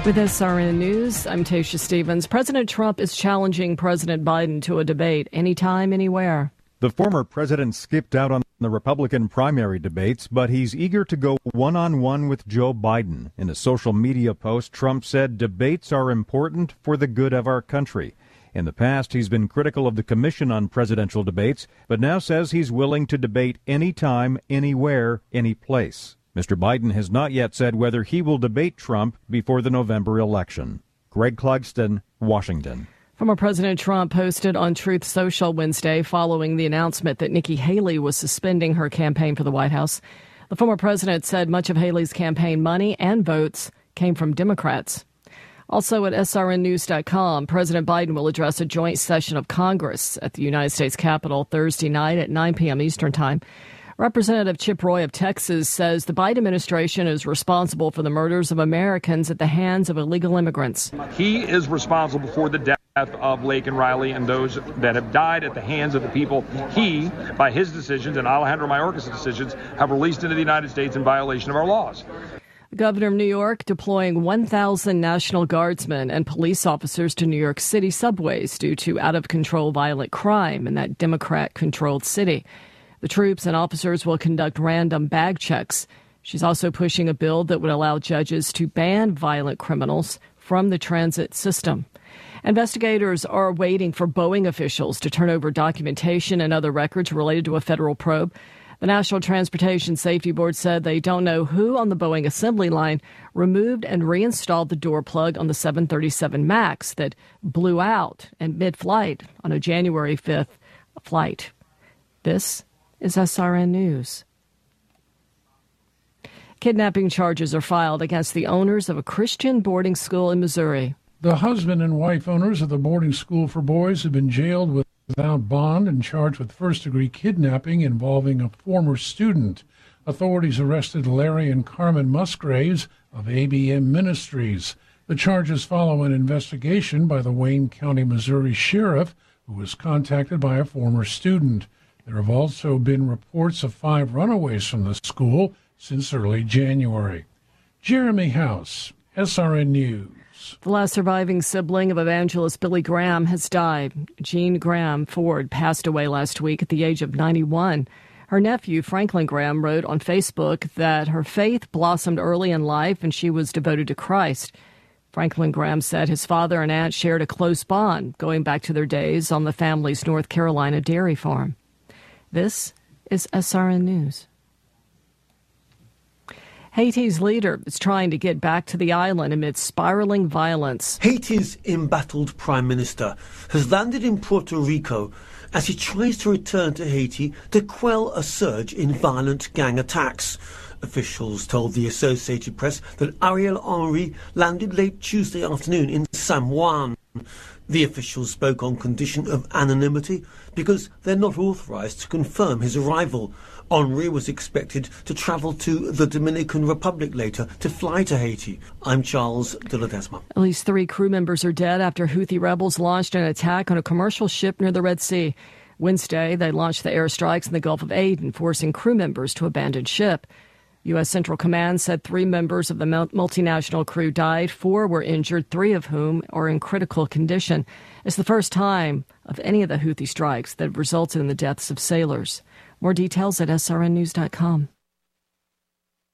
With SRN News, I'm Tasha Stevens. President Trump is challenging President Biden to a debate anytime, anywhere. The former president skipped out on the Republican primary debates, but he's eager to go one-on-one with Joe Biden. In a social media post, Trump said debates are important for the good of our country. In the past, he's been critical of the Commission on Presidential Debates, but now says he's willing to debate anytime, anywhere, any place. Mr. Biden has not yet said whether he will debate Trump before the November election. Greg Clugston, Washington. Former President Trump posted on Truth Social Wednesday following the announcement that Nikki Haley was suspending her campaign for the White House. The former president said much of Haley's campaign money and votes came from Democrats. Also at srnnews.com, President Biden will address a joint session of Congress at the United States Capitol Thursday night at 9 p.m. Eastern Time. Representative Chip Roy of Texas says the Biden administration is responsible for the murders of Americans at the hands of illegal immigrants. He is responsible for the death of Laken Riley and those that have died at the hands of the people he, by his decisions and Alejandro Mayorkas' decisions, have released into the United States in violation of our laws. The governor of New York deploying 1,000 National Guardsmen and police officers to New York City subways due to out-of-control violent crime in that Democrat-controlled city. The troops and officers will conduct random bag checks. She's also pushing a bill that would allow judges to ban violent criminals from the transit system. Investigators are waiting for Boeing officials to turn over documentation and other records related to a federal probe. The National Transportation Safety Board said they don't know who on the Boeing assembly line removed and reinstalled the door plug on the 737 MAX that blew out in mid-flight on a January 5th flight. This is SRN News. Kidnapping charges are filed against the owners of a Christian boarding school in Missouri. The husband and wife owners of the boarding school for boys have been jailed without bond and charged with first-degree kidnapping involving a former student. Authorities arrested Larry and Carmen Musgraves of ABM Ministries. The charges follow an investigation by the Wayne County, Missouri sheriff, who was contacted by a former student. There have also been reports of 5 runaways from the school since early January. Jeremy House, SRN News. The last surviving sibling of evangelist Billy Graham has died. Jean Graham Ford passed away last week at the age of 91. Her nephew, Franklin Graham, wrote on Facebook that her faith blossomed early in life and she was devoted to Christ. Franklin Graham said his father and aunt shared a close bond going back to their days on the family's North Carolina dairy farm. This is SRN News. Haiti's leader is trying to get back to the island amid spiraling violence. Haiti's embattled prime minister has landed in Puerto Rico as he tries to return to Haiti to quell a surge in violent gang attacks. Officials told the Associated Press that Ariel Henry landed late Tuesday afternoon in San Juan. The officials spoke on condition of anonymity because they're not authorized to confirm his arrival. Henry was expected to travel to the Dominican Republic later to fly to Haiti. I'm Charles de Ledesma. At least 3 crew members are dead after Houthi rebels launched an attack on a commercial ship near the Red Sea. Wednesday, they launched the airstrikes in the Gulf of Aden, forcing crew members to abandon ship. U.S. Central Command said 3 members of the multinational crew died. 4 were injured, 3 of whom are in critical condition. It's the first time of any of the Houthi strikes that resulted in the deaths of sailors. More details at srnnews.com.